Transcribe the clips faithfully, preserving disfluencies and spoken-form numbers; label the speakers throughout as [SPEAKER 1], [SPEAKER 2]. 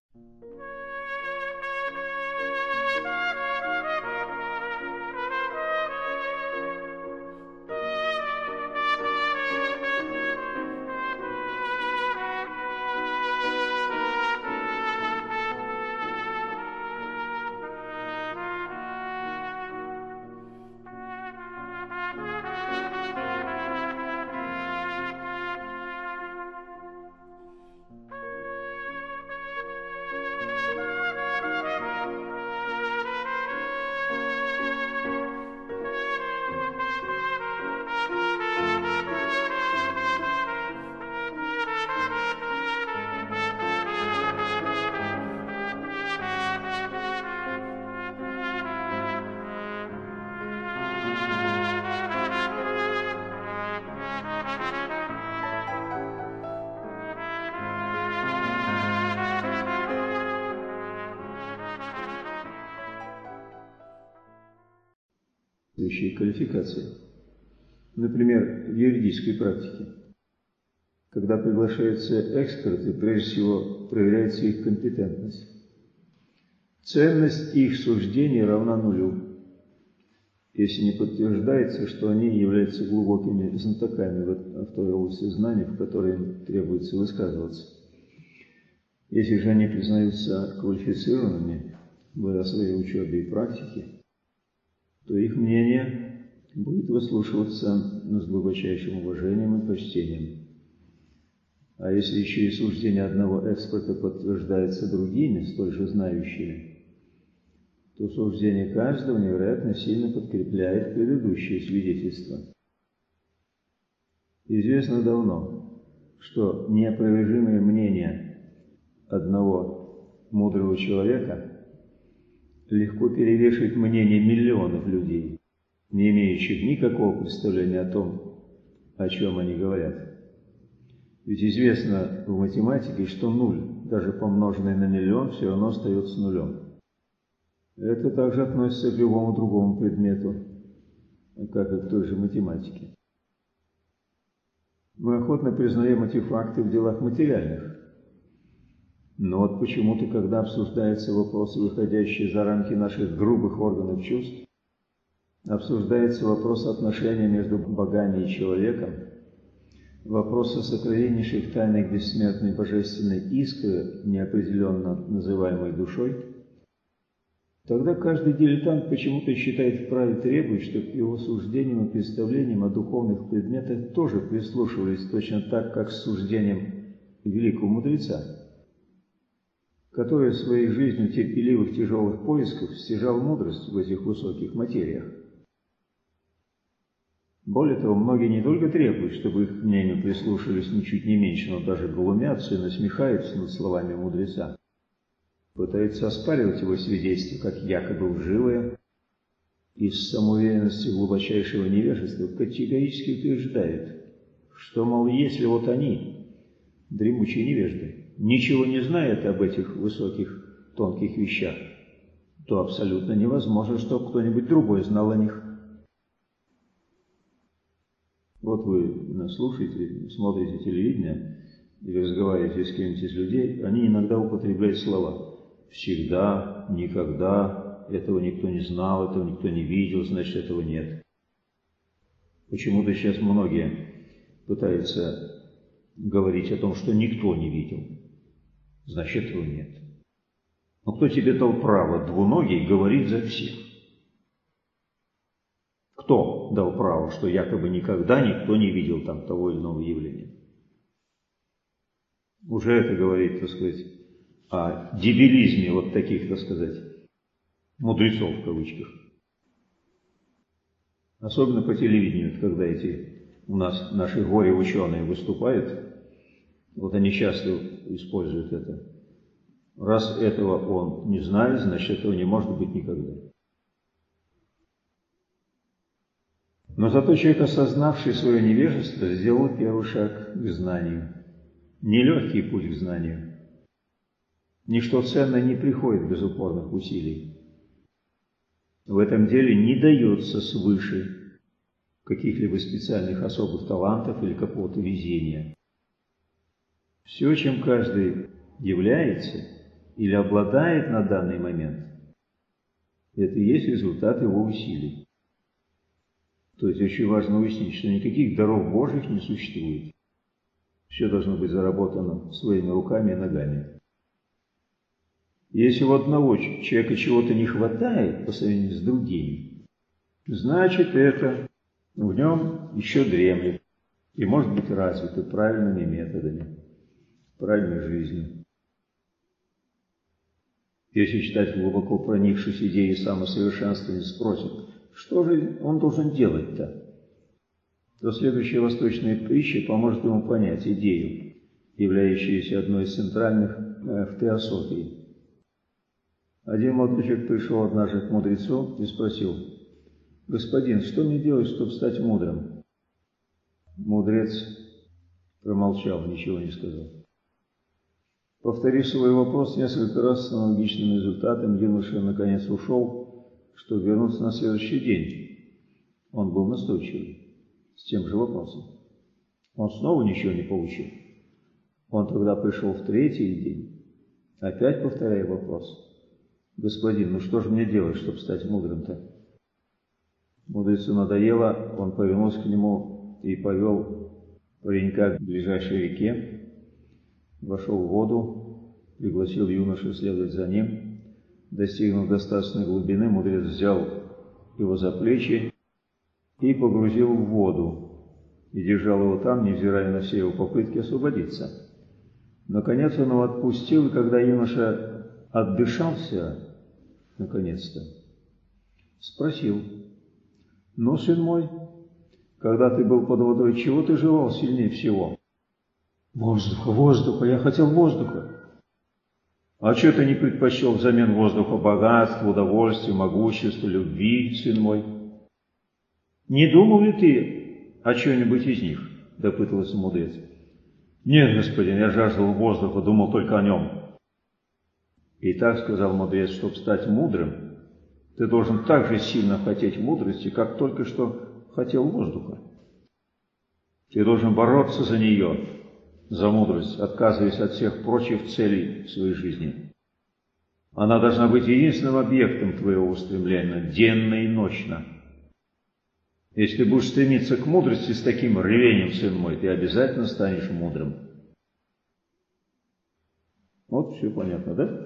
[SPEAKER 1] Квалификации. Например, в юридической практике. Когда приглашаются эксперты, прежде всего проверяется их компетентность. Ценность их суждений равна нулю, если не подтверждается, что они являются глубокими знатоками в той области знаний, в которой им требуется высказываться. Если же они признаются квалифицированными в своей учебе и практике, то их мнение будет выслушиваться с глубочайшим уважением и почтением. А если еще и суждение одного эксперта подтверждается другими, столь же знающими, то суждение каждого невероятно сильно подкрепляет предыдущее свидетельство. Известно давно, что неопровержимое мнение одного мудрого человека легко перевешивает мнение миллионов людей, не имеющих никакого представления о том, о чем они говорят. Ведь известно в математике, что нуль, даже помноженный на миллион, все равно остается нулем. Это также относится к любому другому предмету, как и к той же математике. Мы охотно признаем эти факты в делах материальных. Но вот почему-то, когда обсуждаются вопросы, выходящие за рамки наших грубых органов чувств, обсуждается вопрос отношения между богами и человеком, вопрос о сокровеннейших тайнах бессмертной божественной искры, неопределенно называемой душой, тогда каждый дилетант почему-то считает вправе требовать, чтобы к его суждениям и представлениям о духовных предметах тоже прислушивались точно так, как с суждением великого мудреца, который своей жизнью терпеливых тяжелых поисков стяжал мудрость в этих высоких материях. Более того, многие не только требуют, чтобы их мнению прислушивались ничуть не меньше, но даже глумятся и насмехаются над словами мудреца, пытаются оспаривать его свидетельство, как якобы лживое, и с самоуверенностью глубочайшего невежества категорически утверждают, что, мол, если вот они, дремучие невежды, ничего не знают об этих высоких, тонких вещах, то абсолютно невозможно, чтобы кто-нибудь другой знал о них. Вот вы слушаете, смотрите телевидение или разговариваете с кем-нибудь из людей, они иногда употребляют слова «всегда», «никогда», «этого никто не знал», «этого никто не видел», значит, этого нет. Почему-то сейчас многие пытаются говорить о том, что никто не видел, значит, этого нет. Но кто тебе дал право, двуногий, говорить за всех? Кто дал право, что якобы никогда никто не видел там того или иного явления? Уже это говорит, так сказать, о дебилизме вот таких, так сказать, мудрецов в кавычках. Особенно по телевидению, когда эти у нас наши горе-ученые выступают, вот они часто используют это. Раз этого он не знает, значит, этого не может быть никогда. Но зато человек, осознавший свое невежество, сделал первый шаг к знанию. Нелегкий путь к знанию. Ничто ценное не приходит без упорных усилий. В этом деле не дается свыше каких-либо специальных особых талантов или какого-то везения. Все, чем каждый является или обладает на данный момент, это и есть результат его усилий. То есть очень важно уяснить, что никаких даров Божьих не существует. Все должно быть заработано своими руками и ногами. Если у одного человека чего-то не хватает по сравнению с другими, значит, это в нем еще дремлет и может быть развито правильными методами, правильной жизнью. Если читатель, глубоко проникшись идеей самосовершенствования, спросит, что же он должен делать-то, то следующая восточная притча поможет ему понять идею, являющуюся одной из центральных в теософии. Один молодой человек пришел однажды к мудрецу и спросил: «Господин, что мне делать, чтобы стать мудрым?» Мудрец промолчал, ничего не сказал. Повторив свой вопрос несколько раз с аналогичным результатом, юноша наконец ушел, чтобы вернуться на следующий день. Он был настойчивый, с тем же вопросом. Он снова ничего не получил. Он тогда пришел в третий день, опять повторяя вопрос: «Господин, ну что же мне делать, чтобы стать мудрым-то?» Мудрецу надоело, он повернулся к нему и повел паренька к ближайшей реке, вошел в воду, пригласил юношу следовать за ним. Достигнув достаточной глубины, мудрец взял его за плечи и погрузил в воду, и держал его там, невзирая на все его попытки освободиться. Наконец он его отпустил, и когда юноша отдышался, наконец-то, спросил: «Ну, сын мой, когда ты был под водой, чего ты желал сильнее всего?» «Воздуха, воздуха, я хотел воздуха». «А что ты не предпочел взамен воздуха богатство, удовольствие, могущество, любви, сын мой?» «Не думал ли ты о чем-нибудь из них?» – допытывался мудрец. «Нет, господин, я жаждал воздуха, думал только о нем». «И так, — сказал мудрец, — чтобы стать мудрым, ты должен так же сильно хотеть мудрости, как только что хотел воздуха. Ты должен бороться за нее, за мудрость, отказываясь от всех прочих целей в своей жизни. Она должна быть единственным объектом твоего устремления, денно и ночно. Если ты будешь стремиться к мудрости с таким рвением, сын мой, ты обязательно станешь мудрым». Вот все понятно, да?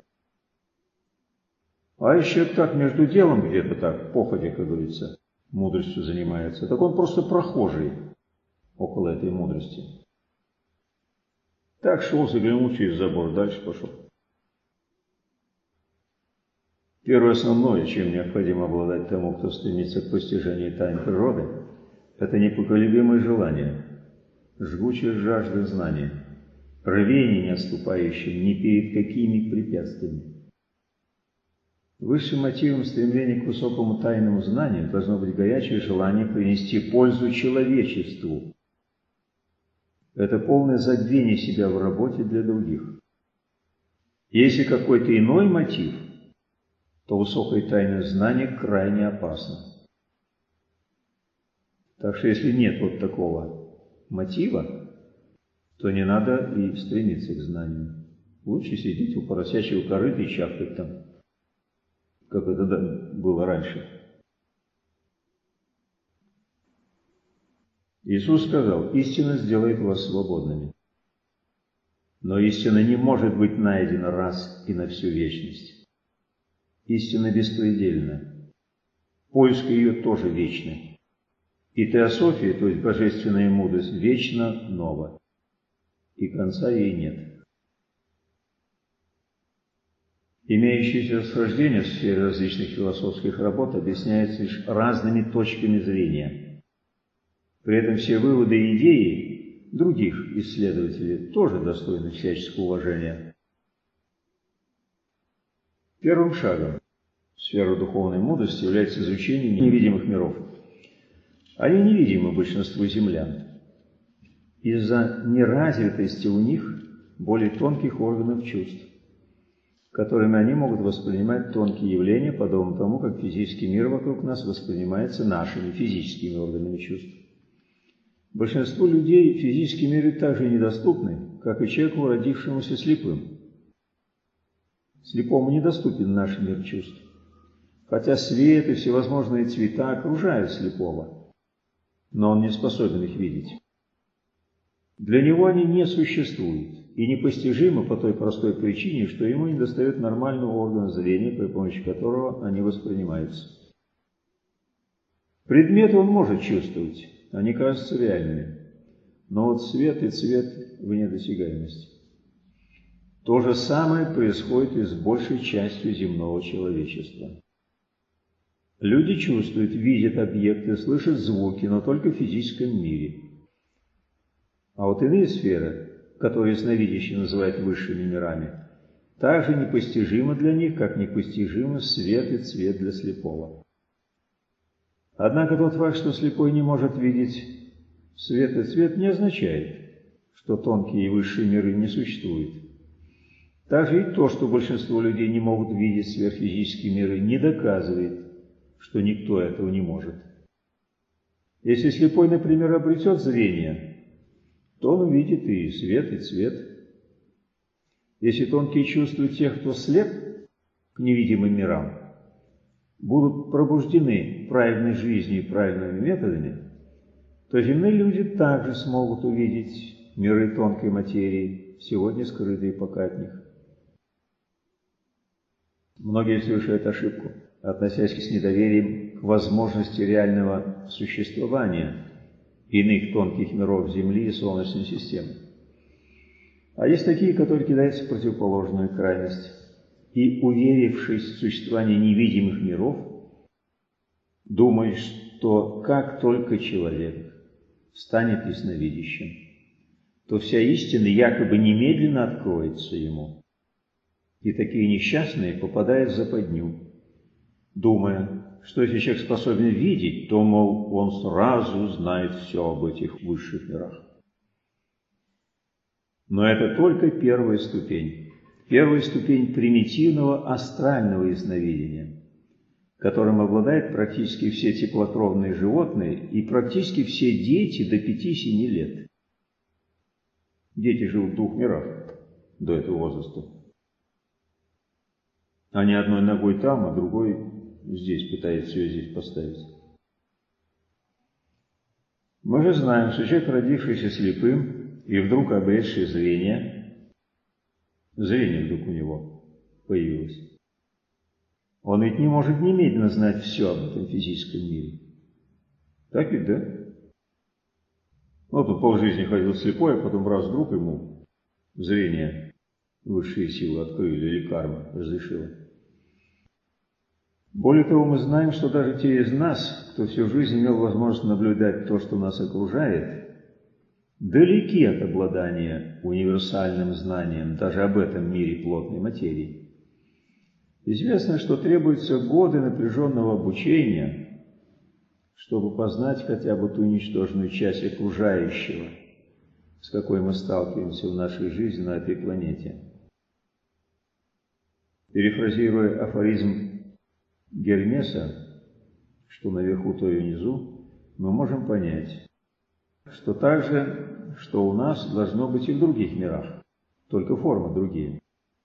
[SPEAKER 1] А еще так между делом где-то так, походя, как говорится, мудростью занимается, так он просто прохожий около этой мудрости. Так шел, заглянул через забор, дальше пошел. Первое основное, чем необходимо обладать тому, кто стремится к постижению тайн природы, это непоколебимое желание, жгучая жажда знания, рвение, не отступающее ни перед какими препятствиями. Высшим мотивом стремления к высокому тайному знанию должно быть горячее желание принести пользу человечеству. Это полное забвение себя в работе для других. Если какой-то иной мотив, то высокое тайное знание крайне опасно. Так что если нет вот такого мотива, то не надо и стремиться к знанию. Лучше сидеть у поросячьего корыта и чавкать там, как это было раньше. Иисус сказал: «Истина сделает вас свободными». Но истина не может быть найдена раз и на всю вечность. Истина беспредельна. Поиск ее тоже вечный. И теософия, то есть божественная мудрость, вечно нова. И конца ей нет. Имеющиеся расхождения в сфере различных философских работ объясняются лишь разными точками зрения. При этом все выводы и идеи других исследователей тоже достойны всяческого уважения. Первым шагом в сферу духовной мудрости является изучение невидимых миров. Они невидимы большинству землян из-за неразвитости у них более тонких органов чувств, которыми они могут воспринимать тонкие явления, подобно тому, как физический мир вокруг нас воспринимается нашими физическими органами чувств. Большинству людей физические миры так же недоступны, как и человеку, родившемуся слепым. Слепому недоступен наш мир чувств, хотя свет и всевозможные цвета окружают слепого, но он не способен их видеть. Для него они не существуют и непостижимы по той простой причине, что ему недостает нормального органа зрения, при помощи которого они воспринимаются. Предметы он может чувствовать, они кажутся реальными, но вот свет и цвет вне досягаемости. То же самое происходит и с большей частью земного человечества. Люди чувствуют, видят объекты, слышат звуки, но только в физическом мире. А вот иные сферы, которые ясновидящие называют высшими мирами, также непостижимы для них, как непостижимы свет и цвет для слепого. Однако тот факт, что слепой не может видеть свет и цвет, не означает, что тонкие и высшие миры не существуют. Также и то, что большинство людей не могут видеть сверхфизические миры, не доказывает, что никто этого не может. Если слепой, например, обретет зрение, то он увидит и свет, и цвет. Если тонкие чувства тех, кто слеп к невидимым мирам, будут пробуждены правильной жизнью и правильными методами, то земные люди также смогут увидеть миры тонкой материи, сегодня скрытые пока от них. Многие совершают ошибку, относясь с недоверием к возможности реального существования иных тонких миров Земли и Солнечной системы. А есть такие, которые кидаются в противоположную крайность и, уверившись в существовании невидимых миров, думают, что как только человек станет ясновидящим, то вся истина якобы немедленно откроется ему. И такие несчастные попадают в западню, думая, что если человек способен видеть, то, мол, он сразу знает все об этих высших мирах. Но это только первая ступень. Первая ступень примитивного астрального ясновидения, которым обладают практически все теплокровные животные и практически все дети до пяти-семи лет. Дети живут в двух мирах до этого возраста. Они одной ногой там, а другой здесь пытаются ее здесь поставить. Мы же знаем, что человек, родившийся слепым и вдруг обретший зрение, зрение вдруг у него появилось, он ведь не может немедленно знать все об этом физическом мире. Так ведь, да? Вот он полжизни ходил слепой, а потом раз вдруг ему зрение высшие силы открыли или карма разрешила. Более того, мы знаем, что даже те из нас, кто всю жизнь имел возможность наблюдать то, что нас окружает, далеки от обладания универсальным знанием даже об этом мире плотной материи. Известно, что требуются годы напряженного обучения, чтобы познать хотя бы ту ничтожную часть окружающего, с какой мы сталкиваемся в нашей жизни на этой планете. Перефразируя афоризм Гермеса, что наверху, то и внизу, мы можем понять, что так же, что у нас должно быть и в других мирах, только формы другие.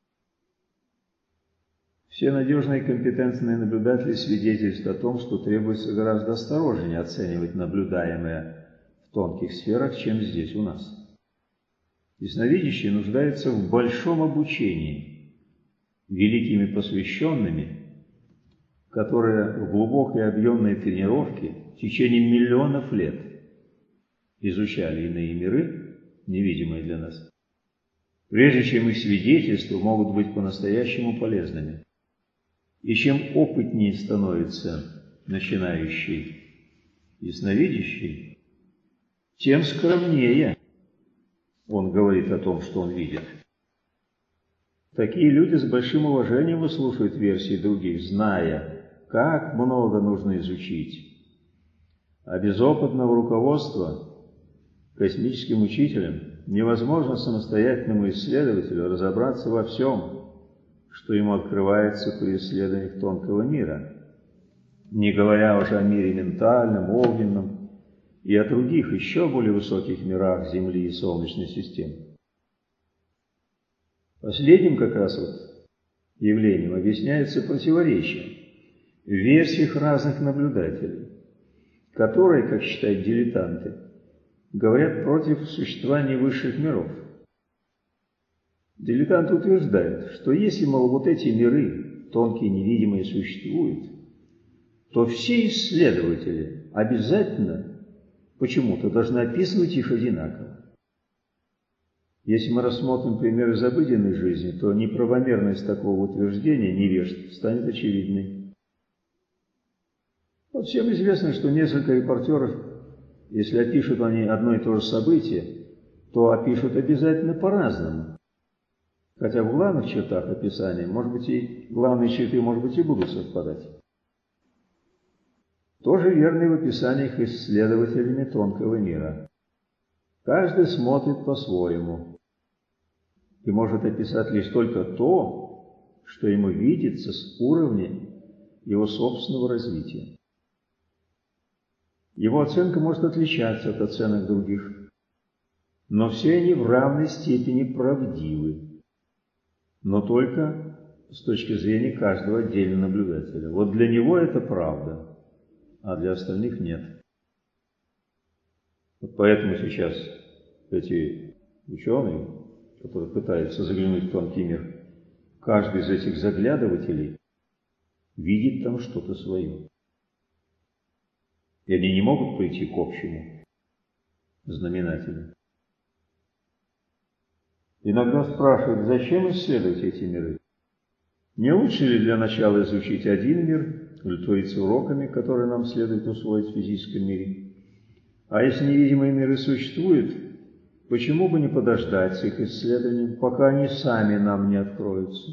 [SPEAKER 1] Все надежные и компетентные наблюдатели свидетельствуют о том, что требуется гораздо осторожнее оценивать наблюдаемое в тонких сферах, чем здесь у нас. Ясновидящие нуждаются в большом обучении великими посвященными, которые в глубокой объемной тренировке в течение миллионов лет изучали иные миры, невидимые для нас, прежде чем их свидетельства могут быть по-настоящему полезными. И чем опытнее становится начинающий ясновидящий, тем скромнее он говорит о том, что он видит. Такие люди с большим уважением выслушивают версии других, зная, как много нужно изучить. А без опытного руководства космическим учителем невозможно самостоятельному исследователю разобраться во всем, что ему открывается при исследованиях тонкого мира, не говоря уже о мире ментальном, огненном и о других еще более высоких мирах Земли и Солнечной системы. Последним как раз вот явлением объясняется противоречием в версиях разных наблюдателей, которые, как считают дилетанты, говорят против существования высших миров. Дилетанты утверждают, что если, мол, вот эти миры, тонкие невидимые, существуют, то все исследователи обязательно почему-то должны описывать их одинаково. Если мы рассмотрим пример из обыденной жизни, то неправомерность такого утверждения невежд станет очевидной. Вот всем известно, что несколько репортеров, если опишут они одно и то же событие, то опишут обязательно по-разному. Хотя в главных чертах описания, может быть, и главные черты, может быть, и будут совпадать. Тоже верно и в описаниях исследователями тонкого мира. Каждый смотрит по-своему и может описать лишь только то, что ему видится с уровня его собственного развития. Его оценка может отличаться от оценок других, но все они в равной степени правдивы, но только с точки зрения каждого отдельного наблюдателя. Вот для него это правда, а для остальных нет. Вот поэтому сейчас эти ученые, которые пытаются заглянуть в тонкий мир, каждый из этих заглядывателей видит там что-то свое. И они не могут прийти к общему знаменателю. Иногда спрашивают, зачем исследовать эти миры? Не лучше ли для начала изучить один мир, удовлетвориться уроками, которые нам следует усвоить в физическом мире? А если невидимые миры существуют, почему бы не подождать с их исследованием, пока они сами нам не откроются?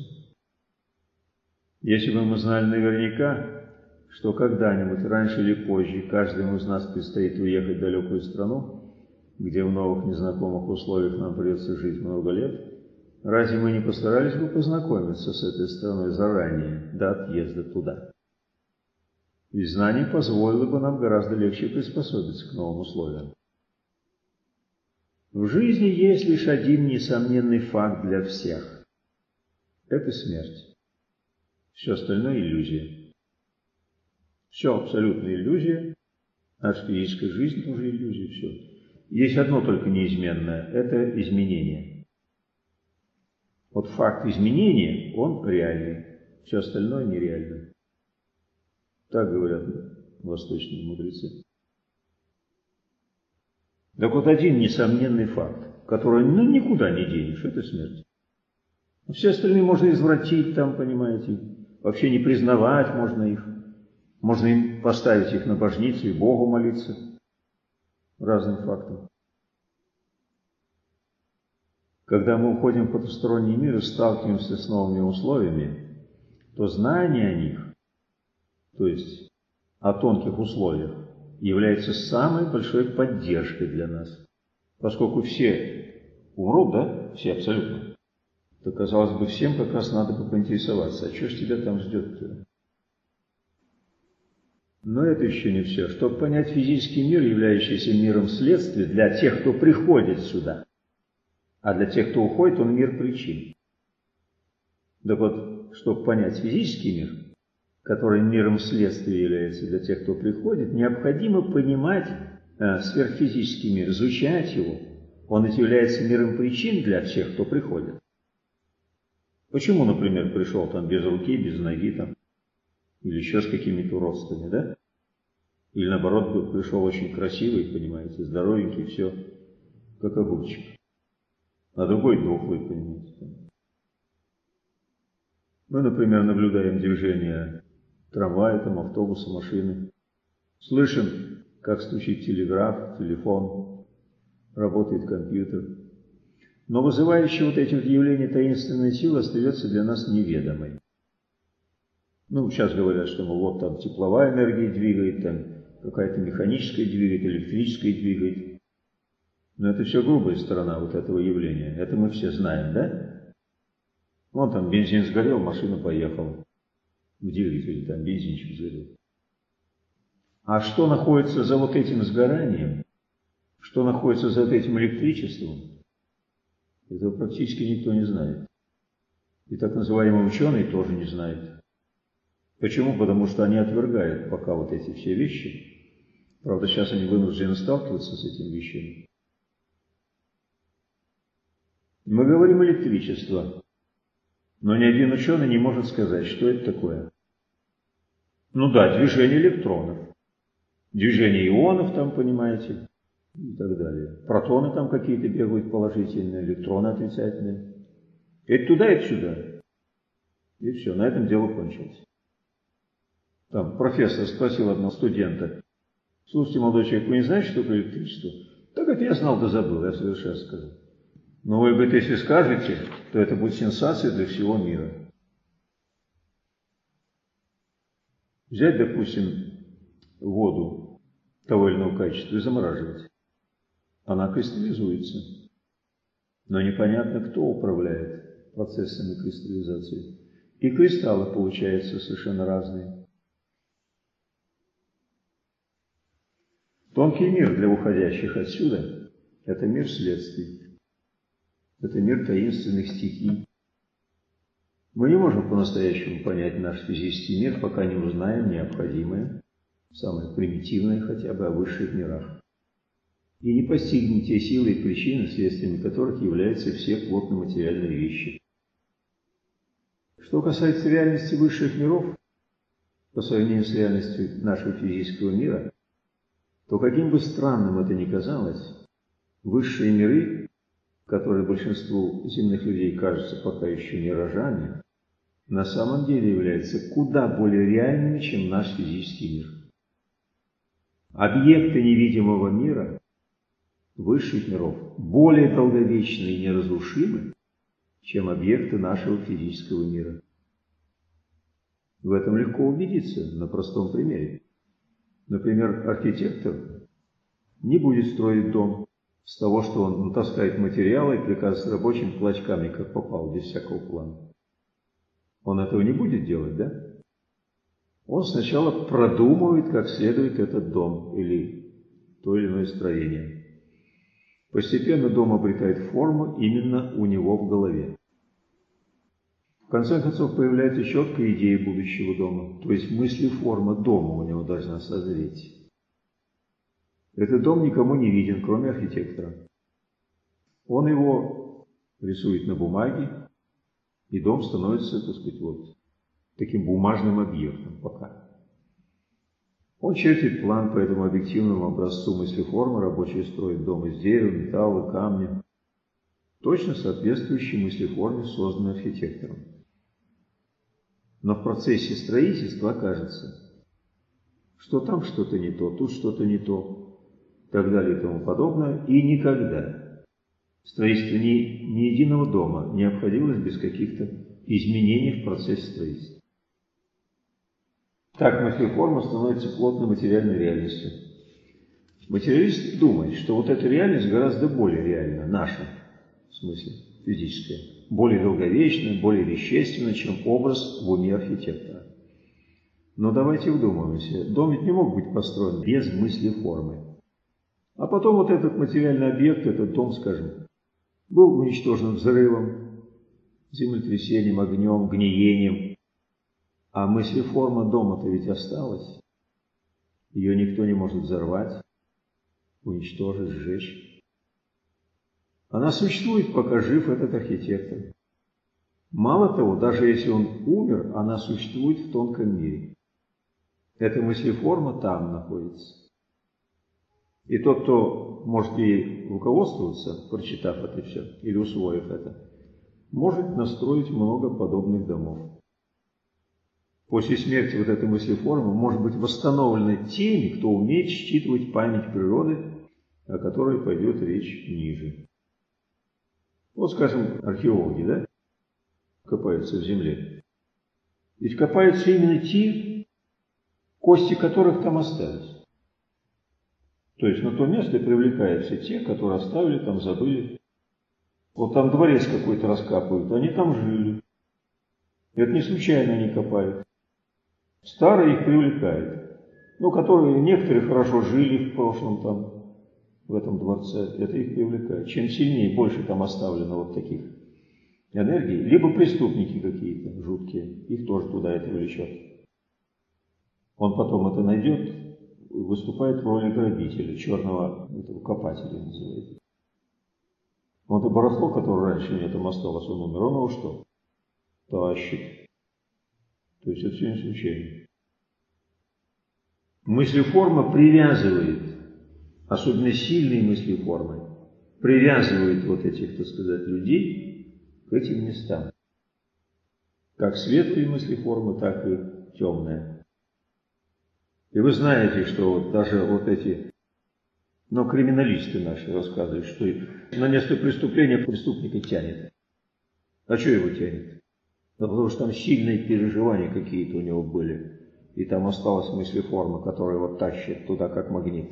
[SPEAKER 1] Если бы мы знали наверняка, что когда-нибудь, раньше или позже, каждому из нас предстоит уехать в далекую страну, где в новых незнакомых условиях нам придется жить много лет, разве мы не постарались бы познакомиться с этой страной заранее, до отъезда туда? Ведь знание позволило бы нам гораздо легче приспособиться к новым условиям. В жизни есть лишь один несомненный факт для всех – это смерть. Все остальное – иллюзия. Все абсолютно иллюзия, наша физическая жизнь тоже иллюзия, все. Есть одно только неизменное – это изменение. Вот факт изменения, он реальный, все остальное нереально. Так говорят восточные мудрецы. Так вот один несомненный факт, который ну никуда не денешь, это смерть. Все остальные можно извратить там, понимаете, вообще не признавать можно их. Можно им поставить их на божницу и Богу молиться разным фактам. Когда мы уходим в потусторонний мир и сталкиваемся с новыми условиями, то знание о них, то есть о тонких условиях, является самой большой поддержкой для нас. Поскольку все умрут, да, все абсолютно, то, казалось бы, всем как раз надо бы поинтересоваться, а что ж тебя там ждет-то? Но это еще не все. Чтобы понять физический мир, являющийся миром следствия, для тех, кто приходит сюда, а для тех, кто уходит, он мир причин. Так вот, чтобы понять физический мир, который миром следствия является для тех, кто приходит, необходимо понимать э, сверхфизический мир, изучать его. Он ведь является миром причин для всех, кто приходит. Почему, например, пришел там без руки, без ноги, там, или еще с какими-то уродствами, да? Или наоборот, пришел очень красивый, понимаете, здоровенький, все, как огурчик. А другой дохлый, понимаете. Мы, например, наблюдаем движение трамвая, там, автобуса, машины. Слышим, как стучит телеграф, телефон, работает компьютер. Но вызывающее вот эти вот явления таинственной силы остается для нас неведомой. Ну, сейчас говорят, что ну, вот там тепловая энергия двигает, там какая-то механическая двигает, электрическая двигает. Но это все грубая сторона вот этого явления. Это мы все знаем, да? Вон там бензин сгорел, машина поехала. В двигателе там бензинчик сгорел. А что находится за вот этим сгоранием, что находится за вот этим электричеством, этого практически никто не знает. И так называемый ученый тоже не знает. Почему? Потому что они отвергают пока вот эти все вещи. Правда, сейчас они вынуждены сталкиваться с этими вещами. Мы говорим электричество, но ни один ученый не может сказать, что это такое. Ну да, движение электронов, движение ионов там, понимаете, и так далее. Протоны там какие-то бегают положительные, электроны отрицательные. Это туда, это сюда. И все, на этом дело кончилось. Там профессор спросил одного студента: слушайте, молодой человек, вы не знаете, что такое электричество? Так это я знал, да забыл, я в совершенстве сказал. Но вы, говорит, если скажете, то это будет сенсация для всего мира. Взять, допустим, воду того или иного качества и замораживать. Она кристаллизуется. Но непонятно, кто управляет процессами кристаллизации. И кристаллы получаются совершенно разные. Тонкий мир для уходящих отсюда – это мир следствий. Это мир таинственных стихий. Мы не можем по-настоящему понять наш физический мир, пока не узнаем необходимое, самое примитивное хотя бы, о высших мирах. И не постигнем те силы и причины, следствиями которых являются все плотно-материальные вещи. Что касается реальности высших миров, по сравнению с реальностью нашего физического мира, то каким бы странным это ни казалось, высшие миры, которые большинству земных людей кажутся пока еще миражами, на самом деле являются куда более реальными, чем наш физический мир. Объекты невидимого мира, высших миров, более долговечны и неразрушимы, чем объекты нашего физического мира. В этом легко убедиться на простом примере. Например, архитектор не будет строить дом с того, что он натаскает материалы и приказывает рабочим клочками, как попал, без всякого плана. Он этого не будет делать, да? Он сначала продумывает, как следует этот дом или то или иное строение. Постепенно дом обретает форму именно у него в голове. В конце концов, появляется четкая идея будущего дома, то есть мыслеформа дома у него должна созреть. Этот дом никому не виден, кроме архитектора. Он его рисует на бумаге, и дом становится, так сказать, вот таким бумажным объектом пока. Он чертит план по этому объективному образцу мыслеформы, рабочий строит дом из дерева, металла, камня, точно соответствующий мыслеформе, созданной архитектором. Но в процессе строительства окажется, что там что-то не то, тут что-то не то, и так далее и тому подобное, и никогда строительство ни, ни единого дома не обходилось без каких-то изменений в процессе строительства. Так мыслеформа становится плотной материальной реальностью. Материалист думает, что вот эта реальность гораздо более реальна, наша, в смысле физическая, более долговечная, более вещественная, чем образ в уме архитектора. Но давайте вдумаемся, дом ведь не мог быть построен без мыслеформы. А потом вот этот материальный объект, этот дом, скажем, был уничтожен взрывом, землетрясением, огнем, гниением. А мыслеформа дома-то ведь осталась. Ее никто не может взорвать, уничтожить, сжечь. Она существует, пока жив этот архитектор. Мало того, даже если он умер, она существует в тонком мире. Эта мыслеформа там находится. И тот, кто может ей руководствоваться, прочитав это все или усвоив это, может настроить много подобных домов. После смерти вот этой мыслеформы может быть восстановлена теми, кто умеет считывать память природы, о которой пойдет речь ниже. Вот, скажем, археологи, да, копаются в земле. Ведь копаются именно те, кости которых там остались. То есть на то место привлекаются те, которые оставили там, забыли. Вот там дворец какой-то раскапывают, они там жили. Это не случайно они копают. Старые их привлекают. Ну, которые некоторые хорошо жили в прошлом там, в этом дворце, это их привлекает. Чем сильнее, больше там оставлено вот таких энергии, либо преступники какие-то жуткие, их тоже туда это влечет. Он потом это найдет, выступает в роли грабителя, черного этого копателя называется. Вот это барахло, которое раньше нет, там осталось, он умер, он его что? Тащит. То есть это все не случайно. Мыслеформа привязывает, особенно сильные мыслеформы, привязывает вот этих, так сказать, людей к этим местам. Как светлые мыслеформы, так и темные. И вы знаете, что вот даже вот эти, ну, криминалисты наши рассказывают, что на место преступления преступника тянет. А что его тянет? Да потому что там сильные переживания какие-то у него были. И там осталась мыслеформа, которая его тащит туда, как магнит.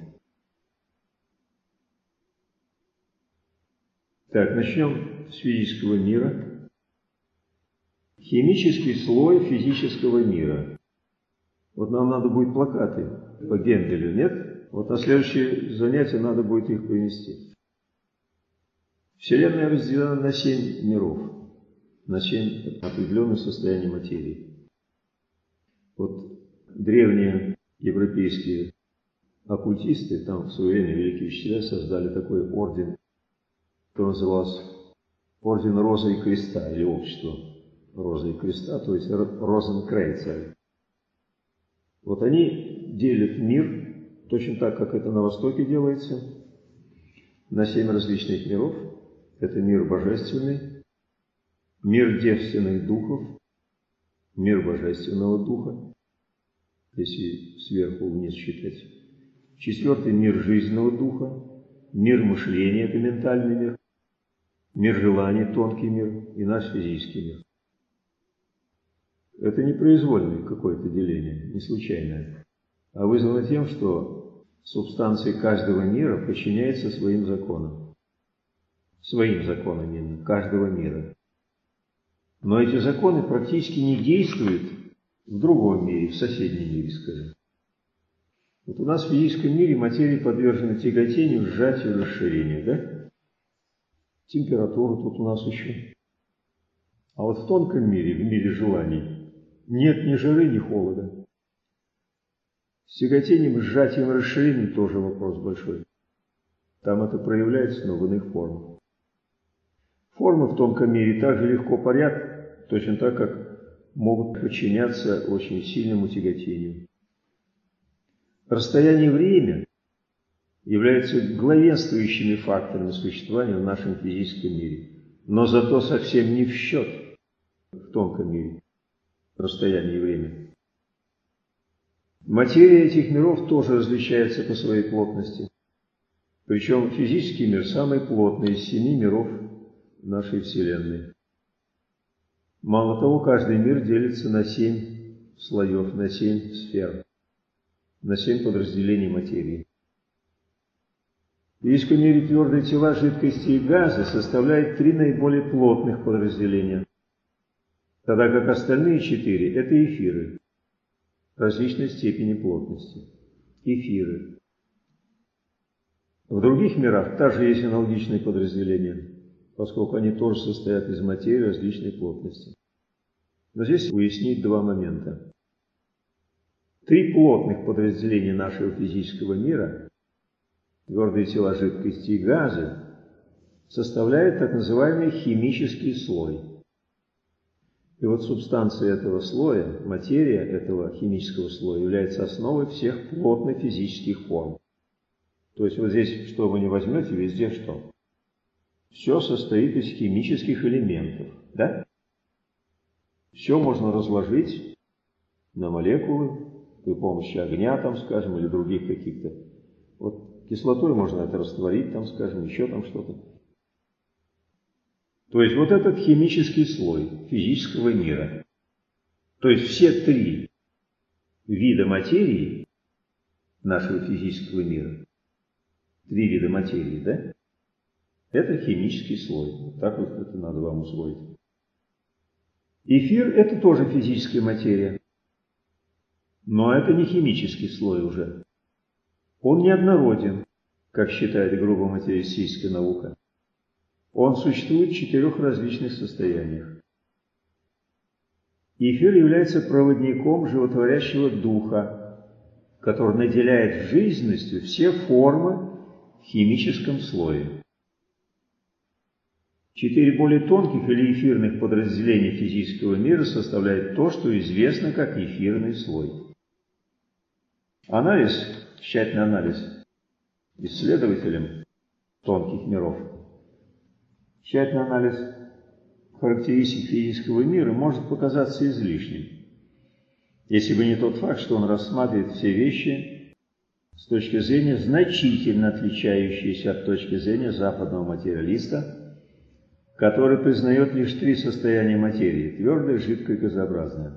[SPEAKER 1] Так, начнем с физического мира. Химический слой физического мира. Вот нам надо будет плакаты по Генделю, нет? Вот на следующее занятие надо будет их принести. Вселенная разделена на семь миров, на семь определенных состояний материи. Вот древние европейские оккультисты, там в свое время великие учителя создали такой орден, который назывался Орден Розы и Креста, или Общество Розы и Креста, то есть Розенкрейцеры. Вот они делят мир, точно так, как это на Востоке делается, на семь различных миров. Это мир божественный, мир девственных духов, мир божественного духа, если сверху вниз считать. Четвертый мир жизненного духа, мир мышления, это ментальный мир, мир желаний, тонкий мир и наш физический мир. Это не произвольное какое-то деление, не случайное, а вызвано тем, что субстанция каждого мира подчиняется своим законам. Своим законам именно, каждого мира. Но эти законы практически не действуют в другом мире, в соседнем мире, скажем. Вот у нас в физическом мире материя подвержена тяготению, сжатию, расширению, да? Температура тут у нас еще. А вот в тонком мире, в мире желаний, нет ни жары, ни холода. С тяготением, сжатием, расширением тоже вопрос большой. Там это проявляется, но в иных формах. Формы в тонком мире также легко парят, точно так, как могут подчиняться очень сильному тяготению. Расстояние и время являются главенствующими факторами существования в нашем физическом мире, но зато совсем не в счет в тонком мире расстояние и время. Материя этих миров тоже различается по своей плотности. Причем физический мир самый плотный из семи миров нашей Вселенной. Мало того, каждый мир делится на семь слоев, на семь сфер, на семь подразделений материи. В физическом мире твердые тела, жидкости и газы составляют три наиболее плотных подразделения, тогда как остальные четыре – это эфиры различной степени плотности. Эфиры. В других мирах также есть аналогичные подразделения, поскольку они тоже состоят из материи различной плотности. Но здесь уяснить два момента. Три плотных подразделения нашего физического мира, твердые тела, жидкости и газы, составляют так называемый химический слой. И вот субстанция этого слоя, материя этого химического слоя является основой всех плотных физических форм. То есть вот здесь, что вы не возьмете, везде что? Все состоит из химических элементов, да? Все можно разложить на молекулы при помощи огня, там, скажем, или других каких-то. Вот кислотой можно это растворить, там, скажем, еще там что-то. То есть вот этот химический слой физического мира, то есть все три вида материи нашего физического мира, три вида материи, да? Это химический слой. Вот так вот это надо вам усвоить. Эфир – это тоже физическая материя. Но это не химический слой уже. Он неоднороден, как считает грубо материалистическая наука. Он существует в четырех различных состояниях. Эфир является проводником животворящего духа, который наделяет жизненностью все формы в химическом слое. Четыре более тонких или эфирных подразделения физического мира составляют то, что известно как эфирный слой. Анализ, тщательный анализ исследователям тонких миров, тщательный анализ характеристик физического мира может показаться излишним, если бы не тот факт, что он рассматривает все вещи с точки зрения, значительно отличающейся от точки зрения западного материалиста, который признает лишь три состояния материи – твердое, жидкое и газообразное.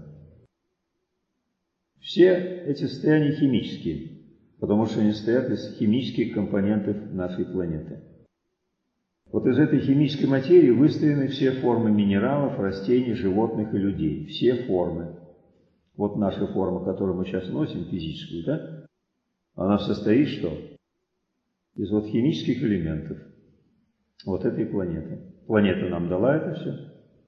[SPEAKER 1] Все эти состояния химические, потому что они состоят из химических компонентов нашей планеты. Вот из этой химической материи выстроены все формы минералов, растений, животных и людей. Все формы. Вот наша форма, которую мы сейчас носим, физическую, да? Она состоит что? Из вот химических элементов вот этой планеты. Планета нам дала это все.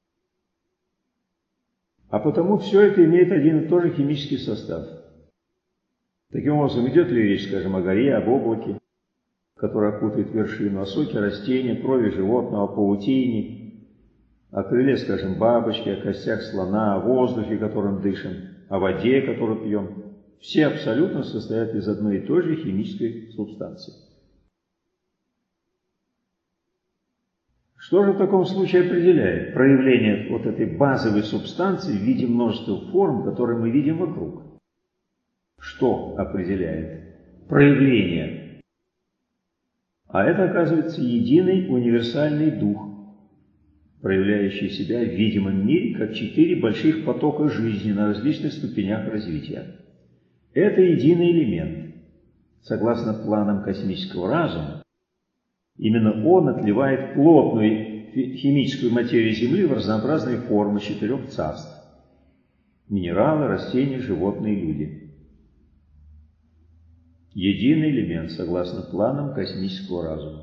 [SPEAKER 1] А потому все это имеет один и тот же химический состав. Таким образом, идет ли речь, скажем, о горе, об облаке, который окутывает вершину, о соке растения, крови животного, о паутине, о крыле, скажем, бабочки, о костях слона, о воздухе, которым дышим, о воде, которую пьем. Все абсолютно состоят из одной и той же химической субстанции. Что же в таком случае определяет проявление вот этой базовой субстанции в виде множества форм, которые мы видим вокруг? Что определяет проявление? А это, оказывается, единый универсальный дух, проявляющий себя в видимом мире как четыре больших потока жизни на различных ступенях развития. Это единый элемент. Согласно планам космического разума, именно он отливает плотную химическую материю Земли в разнообразные формы четырех царств – минералы, растения, животные и люди. Единый элемент, согласно планам космического разума.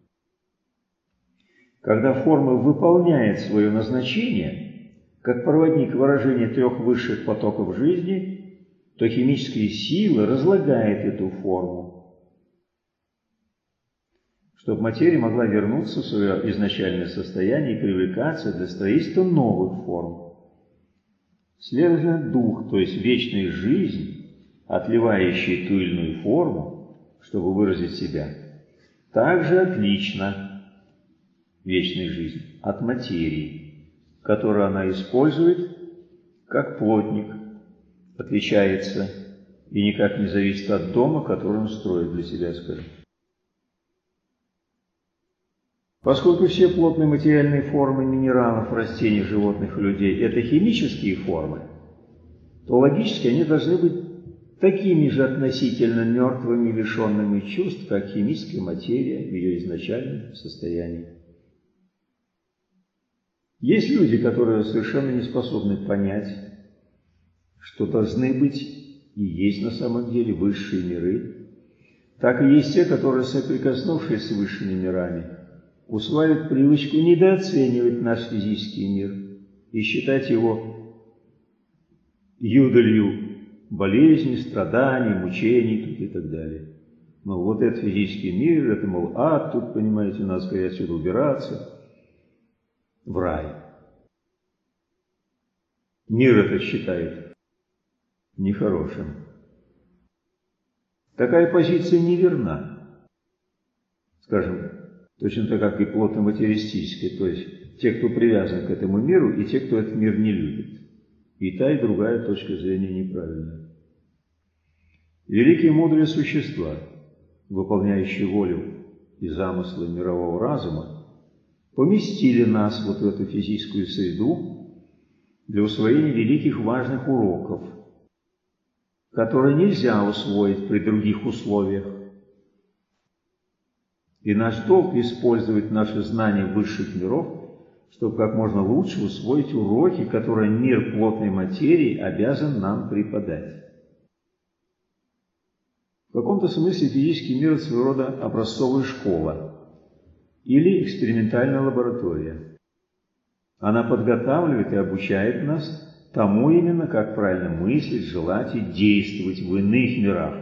[SPEAKER 1] Когда форма выполняет свое назначение, как проводник выражения трех высших потоков жизни, то химические силы разлагает эту форму, чтобы материя могла вернуться в свое изначальное состояние и привлекаться для строительства новых форм. Следовательно, дух, то есть вечная жизнь, отливающий ту или иную форму, чтобы выразить себя, также отлична вечной жизни от материи, которую она использует как плотник, отличается и никак не зависит от дома, который он строит для себя, скажем. Поскольку все плотные материальные формы минералов, растений, животных и людей – это химические формы, то логически они должны быть такими же относительно мертвыми, лишенными чувств, как химическая материя в ее изначальном состоянии. Есть люди, которые совершенно не способны понять, что должны быть и есть на самом деле высшие миры, так и есть те, которые, соприкоснувшись с высшими мирами, усваивают привычку недооценивать наш физический мир и считать его юдолью болезней, страданий, мучений тут и так далее. Но вот этот физический мир, это, мол, ад, тут, понимаете, надо скорее отсюда убираться в рай. Мир это считает нехорошим. Такая позиция неверна. Скажем, точно так, как и плотно-материалистическая, то есть те, кто привязан к этому миру, и те, кто этот мир не любит. И та, и другая точка зрения неправильная. Великие мудрые существа, выполняющие волю и замыслы мирового разума, поместили нас вот в эту физическую среду для усвоения великих важных уроков, которые нельзя усвоить при других условиях. И наш долг использовать наши знания высших миров, чтобы как можно лучше усвоить уроки, которые мир плотной материи обязан нам преподать. В каком-то смысле физический мир – это своего рода образцовая школа. или экспериментальная лаборатория. Она подготавливает и обучает нас тому именно, как правильно мыслить, желать и действовать в иных мирах.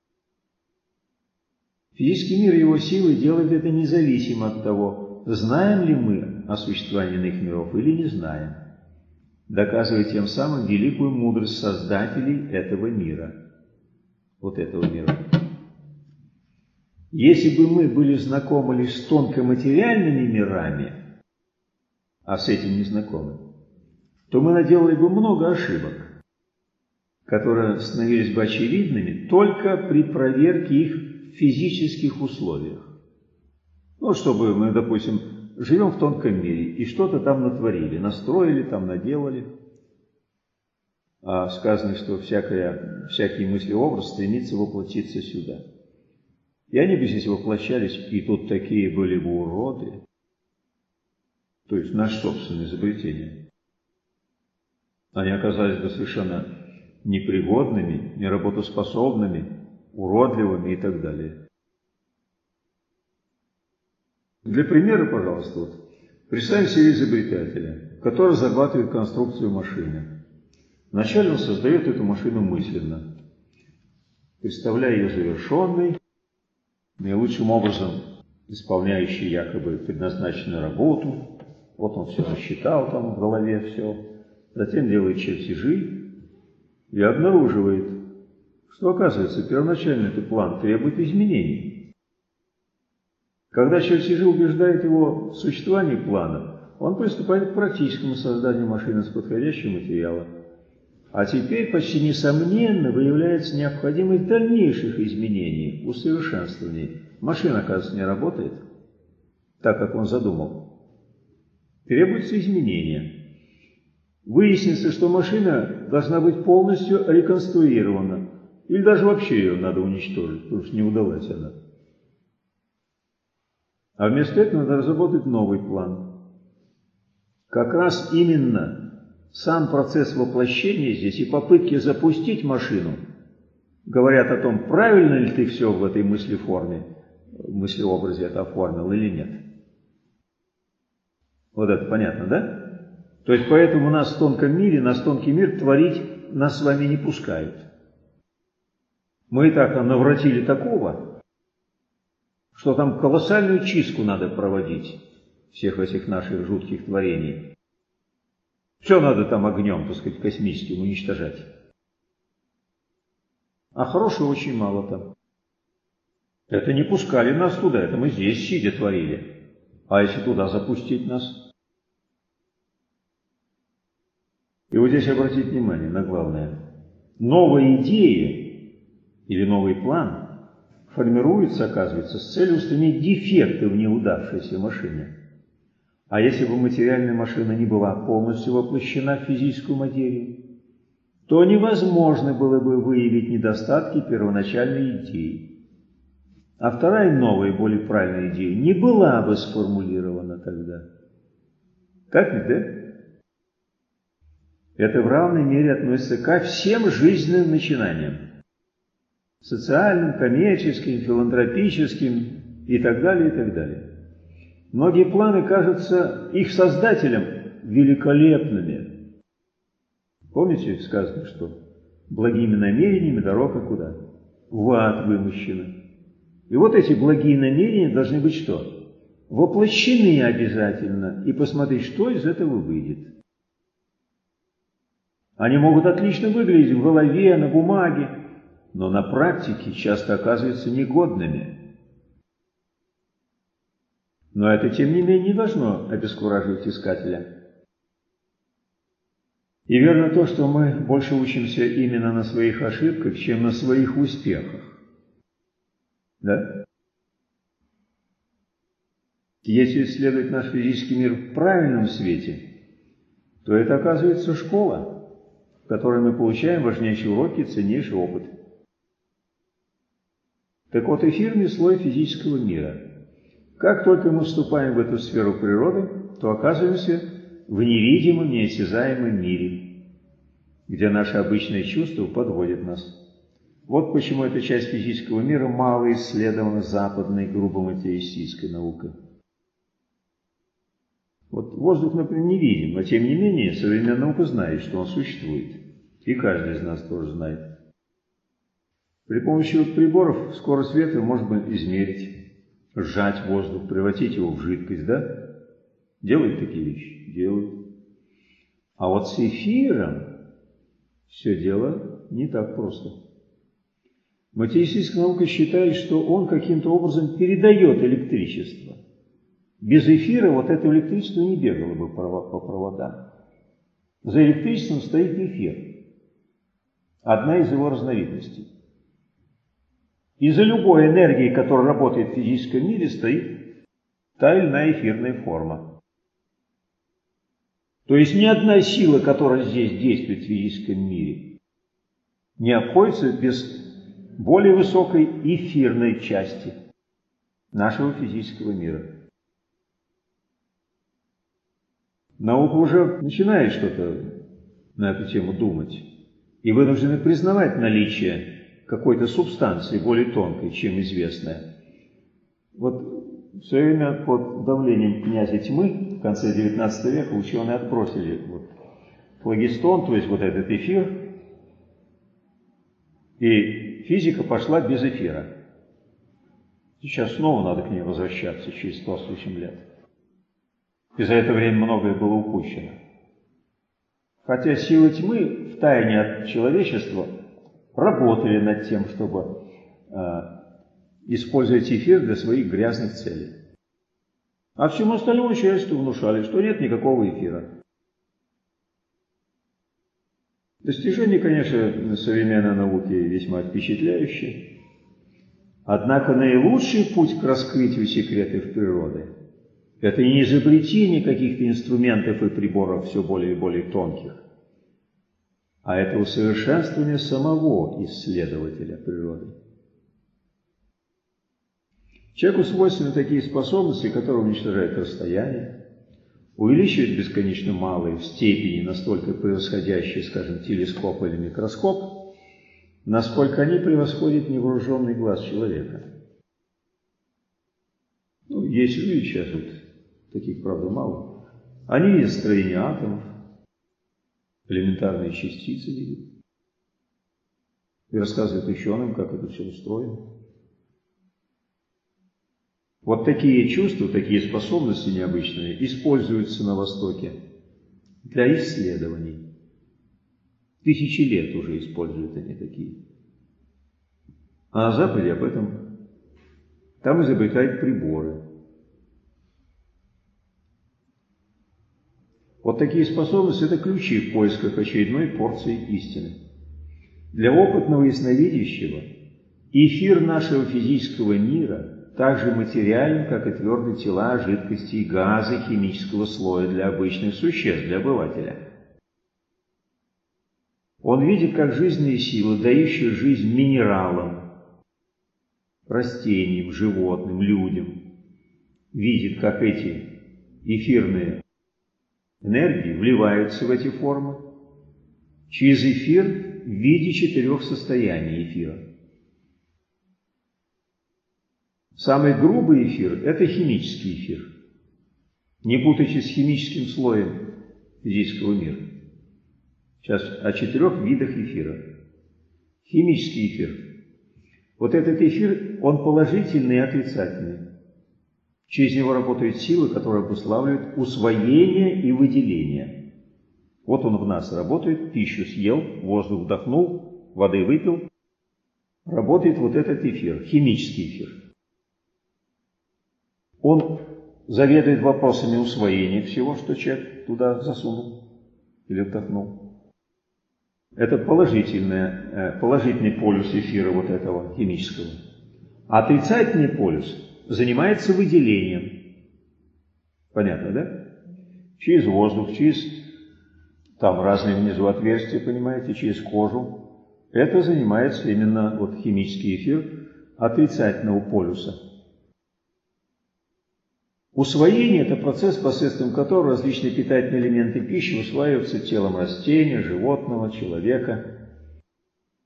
[SPEAKER 1] Физический мир и его силы делают это независимо от того, знаем ли мы о существовании иных миров или не знаем, доказывая тем самым великую мудрость создателей этого мира, вот этого мира. Если бы мы были знакомы лишь с тонкоматериальными мирами, а с этим не знакомы, то мы наделали бы много ошибок, которые становились бы очевидными только при проверке их в физических условиях. Ну, чтобы мы, допустим, живем в тонком мире и что-то там натворили, настроили, там наделали. А сказано, что всякое, всякий мыслеобраз стремится воплотиться сюда. И они бы здесь воплощались, и тут такие были бы уроды. То есть наше собственное изобретение. Они оказались бы совершенно непригодными, неработоспособными, уродливыми и так далее. Для примера, пожалуйста, вот, представим себе изобретателя, который разрабатывает конструкцию машины. Вначале он создает эту машину мысленно, представляя ее завершенной, наилучшим образом исполняющей якобы предназначенную работу. Вот он все рассчитал там в голове, все. Затем делает чертежи и обнаруживает, что, оказывается, первоначальный этот план требует изменений. Когда чертежи убеждают его в существовании плана, он приступает к практическому созданию машины с подходящего материала. А теперь почти несомненно выявляется необходимость дальнейших изменений, усовершенствований. Машина, оказывается, не работает так, как он задумал. Требуются изменения. Выяснится, что машина должна быть полностью реконструирована, или даже вообще ее надо уничтожить, потому что не удалась она. А вместо этого надо разработать новый план. Как раз именно сам процесс воплощения здесь и попытки запустить машину говорят о том, правильно ли ты все в этой мыслеформе, в мыслеобразе это оформил или нет. Вот это понятно, да? То есть поэтому нас в тонком мире, нас тонкий мир творить нас с вами не пускают. Мы и так навратили такого, что там колоссальную чистку надо проводить всех этих наших жутких творений. Все надо там огнем, так сказать, космическим уничтожать. А хорошего очень мало там. Это не пускали нас туда, это мы здесь сидя творили. А если туда запустить нас? И вот здесь обратить внимание на главное. Новая идея или новый план формируется, оказывается, с целью устранить дефекты в неудавшейся машине. А если бы материальная машина не была полностью воплощена в физическую материю, то невозможно было бы выявить недостатки первоначальной идеи. А вторая новая, более правильная идея не была бы сформулирована тогда. Так ведь, да? Это в равной мере относится ко всем жизненным начинаниям. Социальным, коммерческим, филантропическим и так далее, и так далее. Многие планы кажутся их создателям великолепными. Помните, сказано, что благими намерениями дорога куда? В ад вымощена. И вот эти благие намерения должны быть что? Воплощены обязательно. И посмотреть, что из этого выйдет. Они могут отлично выглядеть в голове, на бумаге, но на практике часто оказываются негодными. Но это, тем не менее, не должно обескураживать искателя. И верно то, что мы больше учимся именно на своих ошибках, чем на своих успехах. Да? Если исследовать наш физический мир в правильном свете, то это оказывается школа, в которой мы получаем важнейшие уроки и ценнейший опыт. Так вот, эфирный слой физического мира. Как только мы вступаем в эту сферу природы, то оказываемся в невидимом, неосязаемом мире, где наши обычные чувства подводят нас. Вот почему эта часть физического мира мало исследована западной грубо материалистической наукой. Вот воздух, например, не видим, но тем не менее современная наука знает, что он существует. И каждый из нас тоже знает. При помощи вот приборов скорость ветра можно измерить, сжать воздух, превратить его в жидкость, да? Делают такие вещи? Делают. А вот с эфиром все дело не так просто. Материалистическая наука считает, что он каким-то образом передает электричество. Без эфира вот это электричество не бегало бы по проводам. За электричеством стоит эфир. Одна из его разновидностей. И за любой энергией, которая работает в физическом мире, стоит та или иная эфирная форма. То есть ни одна сила, которая здесь действует в физическом мире, не обходится без более высокой эфирной части нашего физического мира. Наука уже начинает что-то на эту тему думать и вынуждены признавать наличие какой-то субстанции более тонкой, чем известная. Вот в свое время под давлением князя тьмы в конце девятнадцатого века ученые отбросили вот флогистон, то есть вот этот эфир, и физика пошла без эфира. Сейчас снова надо к ней возвращаться через сто с лишним лет. И за это время многое было упущено. Хотя силы тьмы в тайне от человечества работали над тем, чтобы э, использовать эфир для своих грязных целей. А всему остальному человечеству внушали, что нет никакого эфира. Достижения, конечно, современной науки весьма впечатляющие. Однако наилучший путь к раскрытию секретов природы – это не изобретение каких-то инструментов и приборов все более и более тонких, а это усовершенствование самого исследователя природы. Человеку свойственны такие способности, которые уничтожают расстояние, увеличивают бесконечно малые в степени, настолько превосходящие, скажем, телескоп или микроскоп, насколько они превосходят невооруженный глаз человека. Ну, есть люди сейчас, вот, таких, правда, мало. Они видят строение атомов, элементарные частицы видят. И рассказывают ученым, как это все устроено. Вот такие чувства, такие способности необычные используются на Востоке для исследований. Тысячи лет уже используют они такие. А на Западе об этом там изобретают приборы. Вот такие способности – это ключи в поисках очередной порции истины. Для опытного ясновидящего эфир нашего физического мира так же материален, как и твердые тела, жидкости и газы химического слоя для обычных существ, для обывателя. Он видит, как жизненные силы, дающие жизнь минералам, растениям, животным, людям, видит, как эти эфирные энергии вливаются в эти формы через эфир в виде четырех состояний эфира. Самый грубый эфир – это химический эфир. Не путайте с химическим слоем физического мира. Сейчас о четырех видах эфира. Химический эфир. Вот этот эфир, он положительный и отрицательный. Через него работают силы, которые обуславливают усвоение и выделение. Вот он в нас работает, пищу съел, воздух вдохнул, воды выпил. Работает вот этот эфир, химический эфир. Он заведует вопросами усвоения всего, что человек туда засунул или вдохнул. Это положительный, положительный полюс эфира вот этого химического. А отрицательный полюс занимается выделением. Понятно, да? Через воздух, через там разные внизу отверстия, понимаете, через кожу. Это занимается именно вот химический эфир отрицательного полюса. Усвоение – это процесс, посредством которого различные питательные элементы пищи усваиваются телом растения, животного, человека.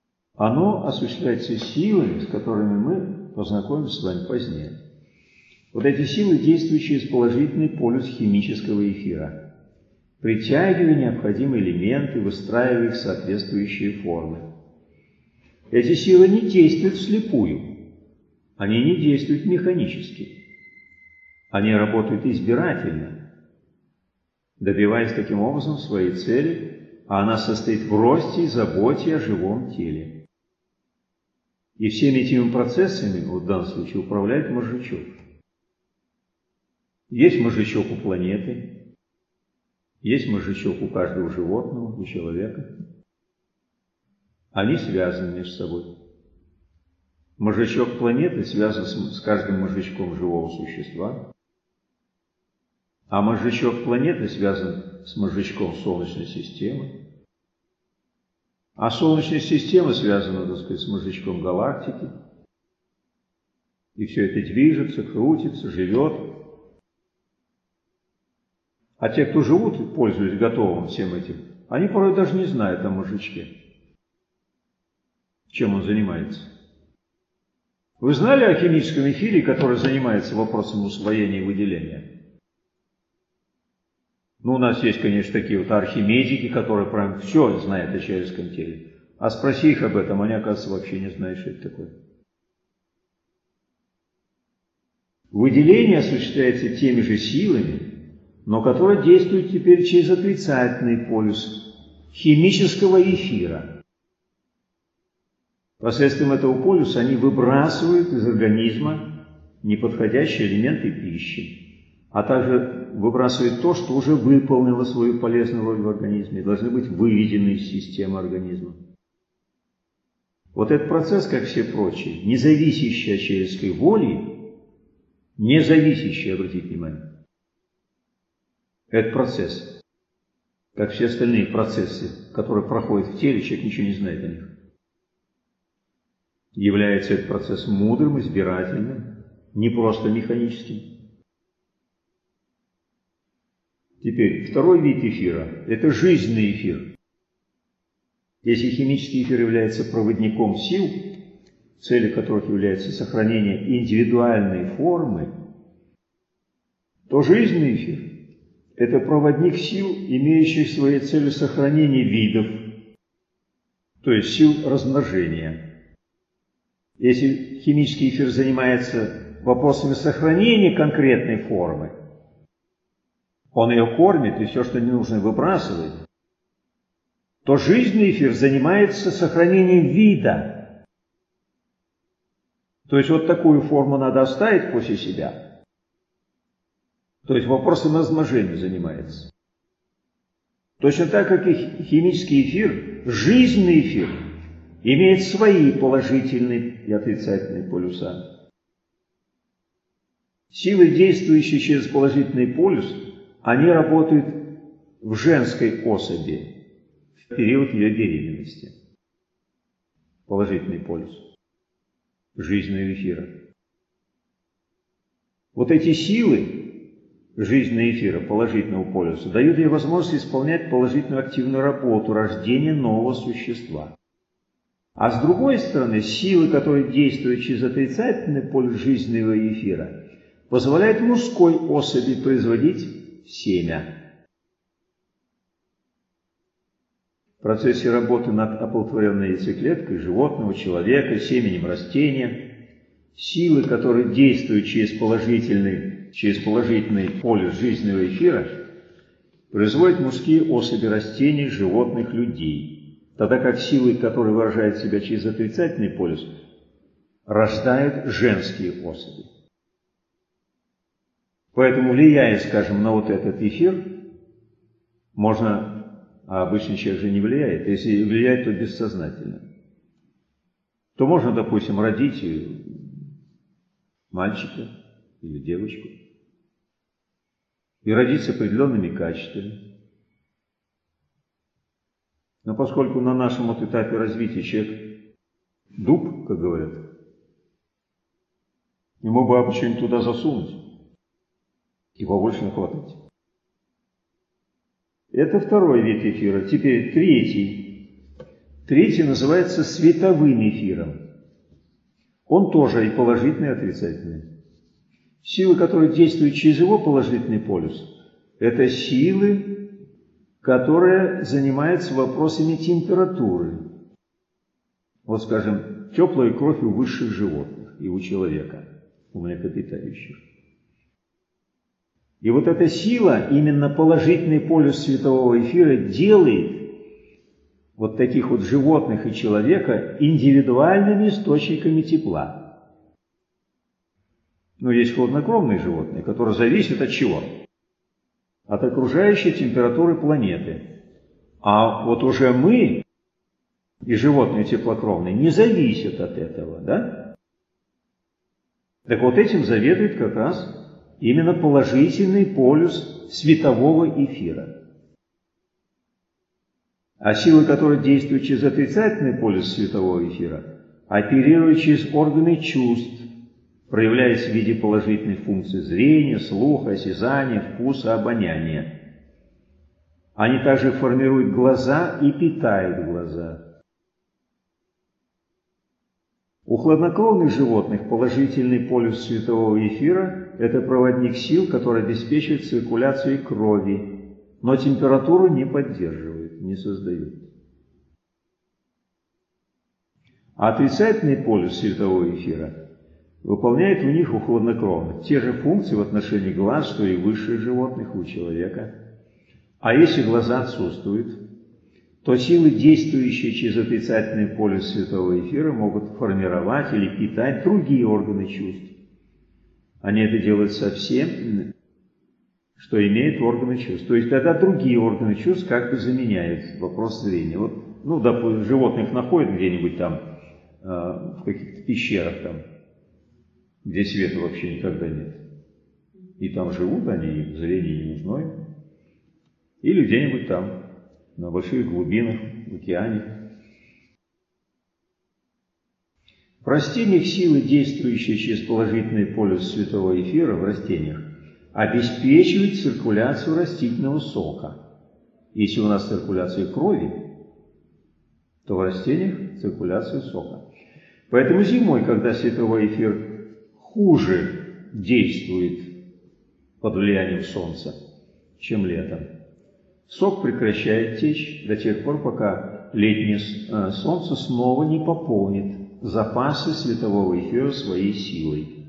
[SPEAKER 1] Оно осуществляется силами, с которыми мы познакомимся с вами позднее. Вот эти силы, действуют через положительный полюс химического эфира, притягивая необходимые элементы, выстраивая их в соответствующие формы. Эти силы не действуют вслепую, они не действуют механически. Они работают избирательно, добиваясь таким образом своей цели, а она состоит в росте и заботе о живом теле. И всеми этими процессами, вот в данном случае, управляет мозжечок. Есть мозжечок у планеты, есть мозжечок у каждого животного, у человека. Они связаны между собой. Мозжечок планеты связан с каждым мозжечком живого существа, а мозжечок планеты связан с мозжечком Солнечной системы, а Солнечная система связана, так сказать, с мозжечком галактики. И все это движется, крутится, живет. А те, кто живут, пользуясь готовым всем этим, они порой даже не знают о мозжечке, чем он занимается. Вы знали о химическом эфире, который занимается вопросом усвоения и выделения? Ну, у нас есть, конечно, такие вот архимедики, которые прям все знают о человеческом теле. А спроси их об этом, они, оказывается, вообще не знают, что это такое. Выделение осуществляется теми же силами, но которые действуют теперь через отрицательный полюс химического эфира. Посредством этого полюса они выбрасывают из организма неподходящие элементы пищи, а также выбрасывают то, что уже выполнило свою полезную роль в организме, должны быть выведены из системы организма. Вот этот процесс, как все прочие, не зависящий от человеческой воли, не зависящий, обратите внимание, этот процесс, как все остальные процессы, которые проходят в теле, человек ничего не знает о них, является этот процесс мудрым, избирательным, не просто механическим. Теперь, второй вид эфира – это жизненный эфир. Если химический эфир является проводником сил, целью которых является сохранение индивидуальной формы, то жизненный эфир – это проводник сил, имеющих своей целью сохранение видов, то есть сил размножения. Если химический эфир занимается вопросами сохранения конкретной формы, он ее кормит и все, что не нужно, выбрасывает, то жизненный эфир занимается сохранением вида. То есть вот такую форму надо оставить после себя. То есть вопросом размножения занимается. Точно так, как и химический эфир, жизненный эфир имеет свои положительные и отрицательные полюса. Силы, действующие через положительный полюс, они работают в женской особи в период ее беременности. Положительный полюс жизненного эфира. Вот эти силы жизненного эфира, положительного полюса, дают ей возможность исполнять положительную активную работу рождения нового существа. А с другой стороны, силы, которые действуют через отрицательный полюс жизненного эфира, позволяют мужской особи производить семя. В процессе работы над оплодотворенной яйцеклеткой животного, человека, семенем растения, силы, которые действуют через положительный, через положительный полюс жизненного эфира, производят мужские особи растений, животных, людей, тогда как силы, которые выражают себя через отрицательный полюс, рождают женские особи. Поэтому, влияя, скажем, на вот этот эфир, можно, а обычный человек же не влияет, если влияет, то бессознательно, то можно, допустим, родить мальчика или девочку и родить с определенными качествами. Но поскольку на нашем вот этапе развития человек дуб, как говорят, ему бы что-нибудь туда засунуть и побольше нахватать. Это второй вид эфира. Теперь третий. Третий называется световым эфиром. Он тоже и положительный, и отрицательный. Силы, которые действуют через его положительный полюс, это силы, которые занимаются вопросами температуры. Вот, скажем, теплая кровь у высших животных и у человека, у млекопитающих. И вот эта сила, именно положительный полюс светового эфира, делает вот таких вот животных и человека индивидуальными источниками тепла. Но есть хладнокровные животные, которые зависят от чего? От окружающей температуры планеты. А вот уже мы и животные теплокровные не зависят от этого, да? Так вот этим заведует как раз именно положительный полюс светового эфира. А силы, которые действуют через отрицательный полюс светового эфира, оперируют через органы чувств, проявляясь в виде положительных функций зрения, слуха, осязания, вкуса, обоняния. Они также формируют глаза и питают глаза. У хладнокровных животных положительный полюс светового эфира – это проводник сил, который обеспечивает циркуляцию крови, но температуру не поддерживает, не создает. А отрицательный полюс светового эфира выполняет у них, у хладнокровных, те же функции в отношении глаз, что и высших животных, у человека. А если глаза отсутствуют, то силы, действующие через отрицательный полюс светового эфира, могут формировать или питать другие органы чувств. Они это делают со всем, что имеет органы чувств. То есть тогда другие органы чувств как бы заменяют вопрос зрения. Вот, ну, допустим, животных находят где-нибудь там, э, в каких-то пещерах там, где света вообще никогда нет. И там живут они, и зрение не нужно им. Или где-нибудь там, на больших глубинах, в океане. В растениях силы, действующие через положительный полюс светового эфира в растениях, обеспечивают циркуляцию растительного сока. Если у нас циркуляция крови, то в растениях циркуляция сока. Поэтому зимой, когда световой эфир хуже действует под влиянием солнца, чем летом, сок прекращает течь до тех пор, пока летнее солнце снова не пополнит запасы светового эфира своей силой.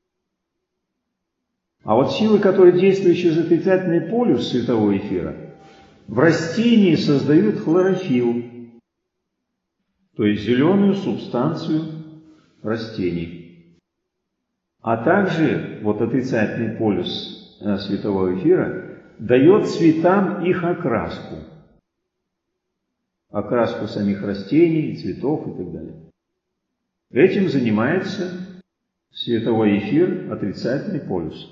[SPEAKER 1] А вот силы, которые действуют через отрицательный полюс светового эфира, в растении создают хлорофилл, то есть зеленую субстанцию растений. А также вот отрицательный полюс светового эфира дает цветам их окраску. Окраску самих растений, цветов и так далее. Этим занимается световой эфир, отрицательный полюс.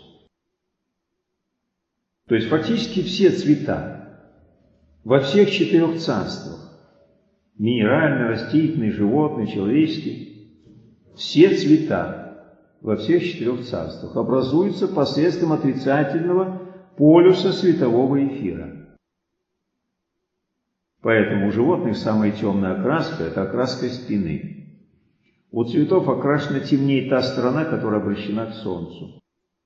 [SPEAKER 1] То есть фактически все цвета во всех четырех царствах, минеральный, растительный, животный, человеческий, все цвета во всех четырех царствах образуются посредством отрицательного полюса светового эфира. Поэтому у животных самая темная окраска – это окраска спины. У цветов окрашена темнее та сторона, которая обращена к Солнцу.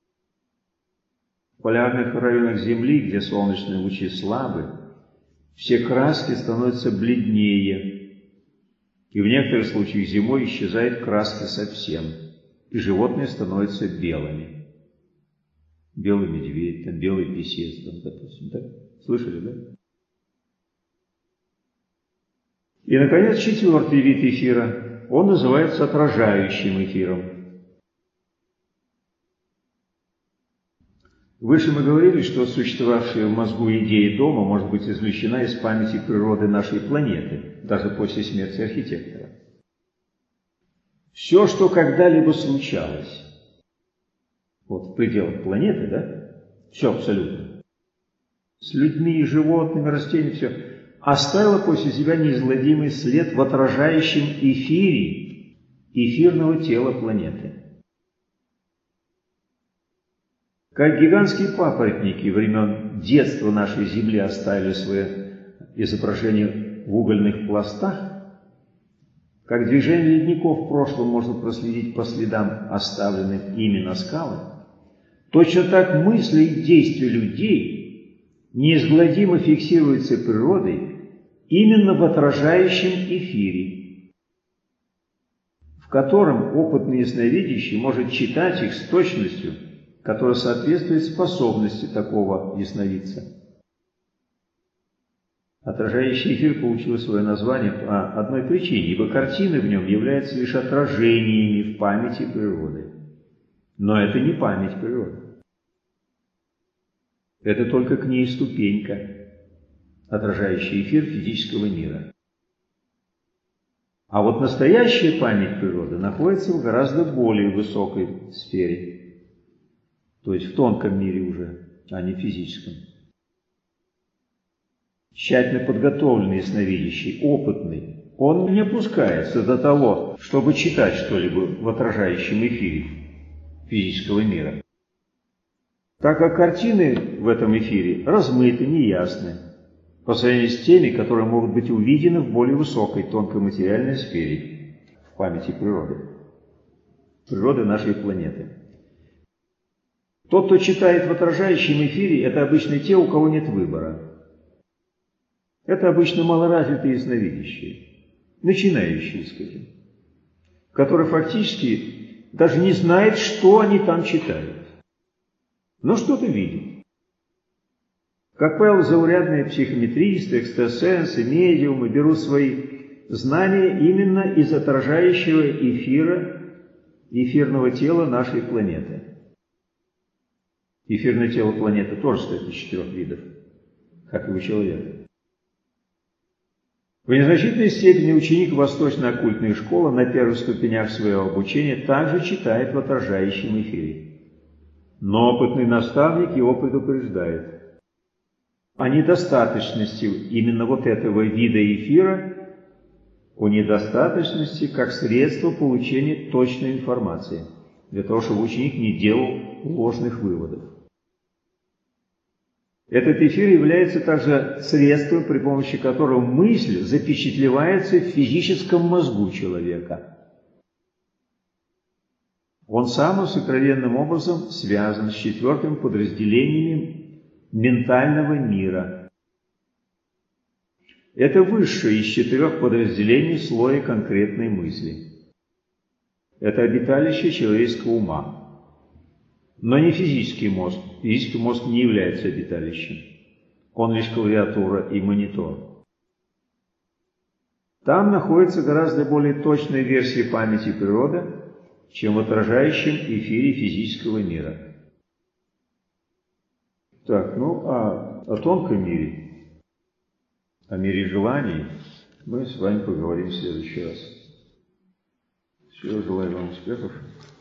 [SPEAKER 1] В полярных районах Земли, где солнечные лучи слабы, все краски становятся бледнее. И в некоторых случаях зимой исчезает краска совсем, и животные становятся белыми. Белый медведь, там, белый писец, там, допустим, да? Слышали, да? И, наконец, четвертый вид эфира. Он называется отражающим эфиром. Выше мы говорили, что существовавшая в мозгу идея дома может быть извлечена из памяти природы нашей планеты, даже после смерти архитектора. Все, что когда-либо случалось, вот в пределах планеты, да, все абсолютно, с людьми, животными, растениями, все, оставило после себя неизгладимый след в отражающем эфире эфирного тела планеты. Как гигантские папоротники времен детства нашей Земли оставили свои изображения в угольных пластах, как движение ледников в прошлом можно проследить по следам, оставленным ими на скалах, Точно так мысли и действия людей неизгладимо фиксируются природой именно в отражающем эфире, в котором опытный ясновидящий может читать их с точностью, которая соответствует способности такого ясновидца. Отражающий эфир получил свое название по одной причине, ибо картины в нем являются лишь отражениями в памяти природы. Но это не память природы. Это только к ней ступенька, отражающий эфир физического мира. А вот настоящая память природы находится в гораздо более высокой сфере, то есть в тонком мире уже, а не в физическом. Тщательно подготовленный ясновидящий, опытный, он не опускается до того, чтобы читать что-либо в отражающем эфире физического мира, так как картины в этом эфире размыты, неясны, по сравнению с теми, которые могут быть увидены в более высокой тонкой материальной сфере, в памяти природы, природы нашей планеты. Тот, кто читает в отражающем эфире, это обычно те, у кого нет выбора. Это обычно малоразвитые ясновидящие, начинающие, скажем, которые фактически даже не знают, что они там читают, но что-то видят. Как правило, заурядные психометристы, экстрасенсы, медиумы берут свои знания именно из отражающего эфира, эфирного тела нашей планеты. Эфирное тело планеты тоже состоит из четырех видов, как и у человека. В незначительной степени ученик восточно-оккультной школы на первых ступенях своего обучения также читает в отражающем эфире. Но опытный наставник его предупреждает о недостаточности именно вот этого вида эфира, о недостаточности как средство получения точной информации, для того, чтобы ученик не делал ложных выводов. Этот эфир является также средством, при помощи которого мысль запечатлевается в физическом мозгу человека. Он самым сокровенным образом связан с четвертым подразделением ментального мира. Это высшее из четырех подразделений слоя конкретной мысли. Это обиталище человеческого ума. Но не физический мозг. Физический мозг не является обиталищем. Он лишь клавиатура и монитор. Там находится гораздо более точная версия памяти природы, чем в отражающем эфире физического мира. Так, ну а о тонком мире, о мире желаний мы с вами поговорим в следующий раз. Всего желаю вам успехов.